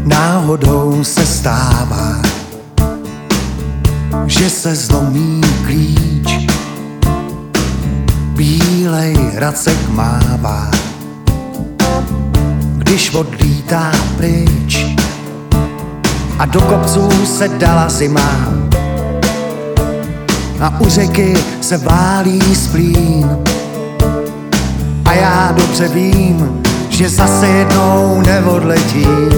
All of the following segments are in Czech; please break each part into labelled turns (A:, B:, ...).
A: Náhodou se stává, že se zlomí klíč, bílej racek mává, když odlítá pryč a do kopců se dala zima a u řeky se válí splín. A já dobře vím, že zase jednou neodletím.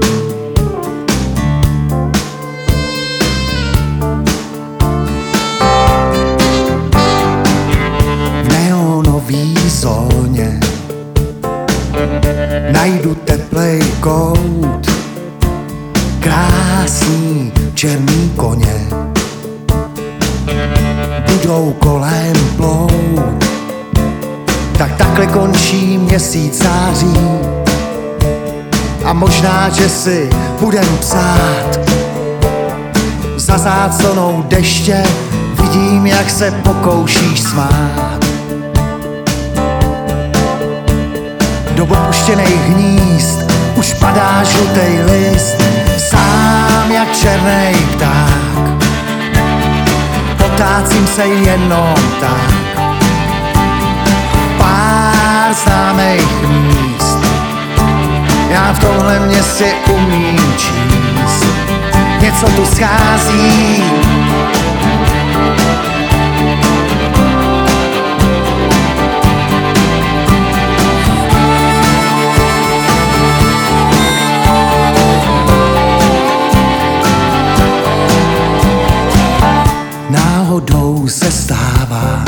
A: V neonový zóně najdu teplej kout, krásný černý koně budou kolem plout. Tak takhle končí měsíc září a možná, že si budem psát. Za záclonou deště vidím, jak se pokoušíš smát. Do opuštěných hnízd už padá žlutej list, sám jak černej pták. Potácím se jenom tak, pár známých míst. Já v tomhle městě umím číst, něco tu schází. Náhodou se stává,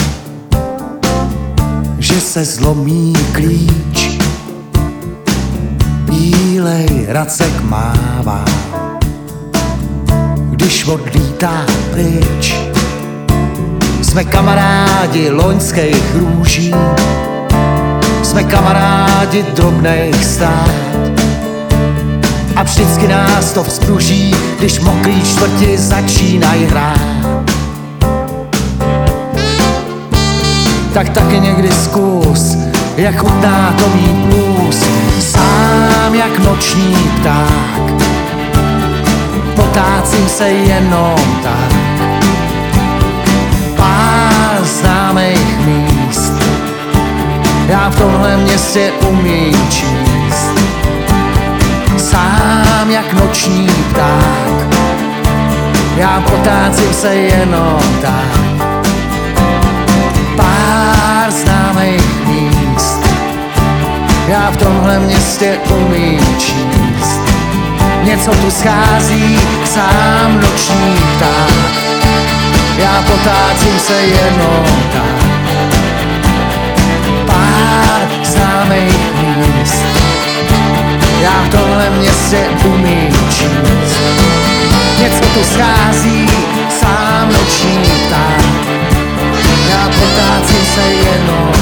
A: že se zlomí klíč, bílej racek mává, když odlítá pryč. Jsme kamarádi loňských růží, jsme kamarádi drobných stát a vždycky nás to vzpruží, když mokrý čtvrti začínají hrát. Tak taky někdy zkus, jak chutná to mít blues, sám jak noční pták. Potácím se jenom tak, pár známých míst. Já v tomhle městě umím číst, sám jak noční pták. Já potácím se jenom tak, pár známých míst. Já v tomhle městě umím číst, něco tu schází, sám noční pták. Já potácím se jenom tak, pár známých míst. Já v tomhle městě umím číst, něco tu schází, sám noční pták. Já potácím se jenom